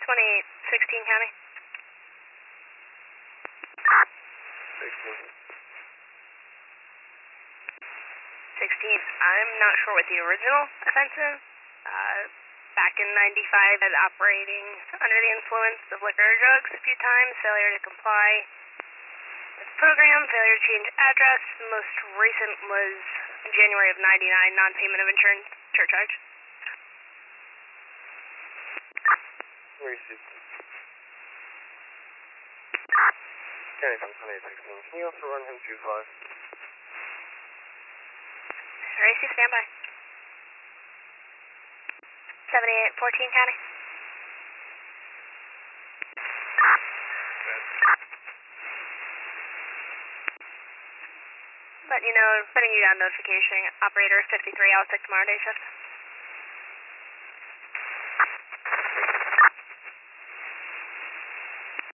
2816 County. 16. 16. I'm not sure what the original offense is. Back in 95, as operating under the influence of liquor or drugs a few times, failure to comply with the program, failure to change address. The most recent was January of 99, non-payment of insurance surcharge. Received. County from 2816. Can you also run him 2-5? RAC, standby. 7814 County. Letting you know, putting you down notification. Operator 53, I'll take tomorrow day shift.